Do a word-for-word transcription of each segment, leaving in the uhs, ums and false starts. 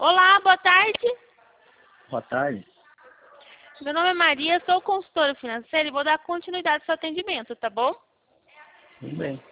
Olá, boa tarde. Boa tarde. Meu nome é Maria, sou consultora financeira e vou dar continuidade ao seu atendimento, tá bom? Tudo bem.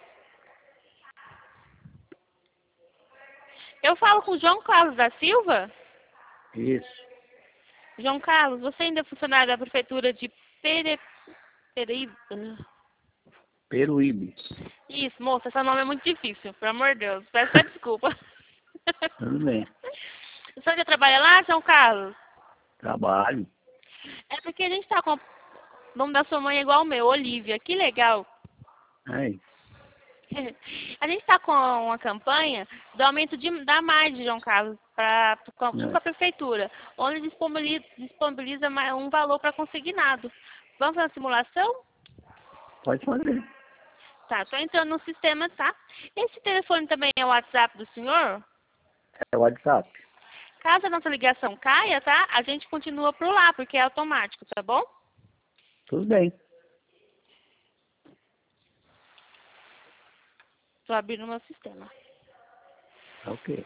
Eu falo com o João Carlos da Silva. Isso. João Carlos, você ainda é funcionário da Prefeitura de Pere... Pereíba? Peruíbe. Isso, moça, seu nome é muito difícil, pelo amor de Deus. Peço até desculpa. Tudo bem. O senhor já trabalha lá, João Carlos? Trabalho. É porque a gente tá com... O nome da sua mãe é igual ao meu, Olivia. Que legal. Aí. A gente está com uma campanha do aumento de, da margem, João Carlos, pra, com, junto com a É. prefeitura, onde disponibiliza, disponibiliza mais um valor para consignado. Vamos fazer uma simulação? Pode fazer. Tá, estou entrando no sistema, tá? Esse telefone também é o WhatsApp do senhor? É o WhatsApp. Caso a nossa ligação caia, tá? A gente continua por lá, porque é automático, tá bom? Tudo bem. Estou abrindo o meu sistema. Ok.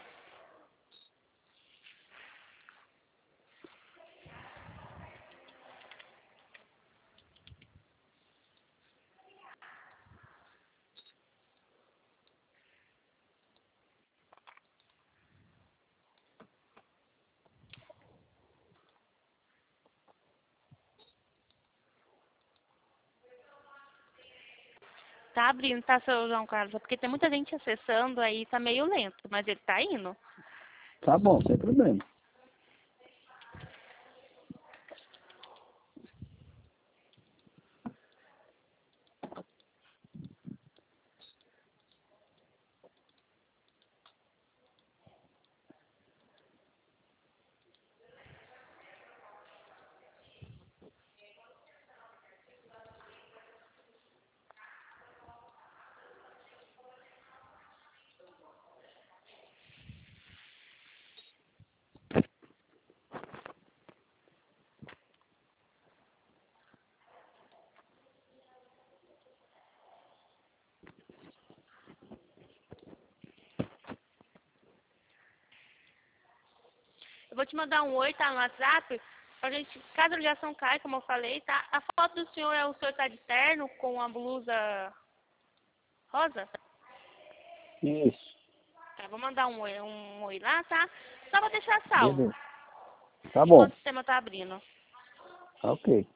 Tá abrindo, tá, seu João Carlos? É porque tem muita gente acessando, aí tá meio lento, mas ele tá indo. Tá bom, sem problema. Eu vou te mandar um oi, tá, no WhatsApp, pra gente, caso a ligação caia, como eu falei, tá? A foto do senhor é o senhor tá de terno com a blusa rosa? Isso. Tá, vou mandar um oi, um oi lá, tá? Só pra deixar salvo, Beleza. Tá bom. enquanto o sistema tá abrindo. Ok.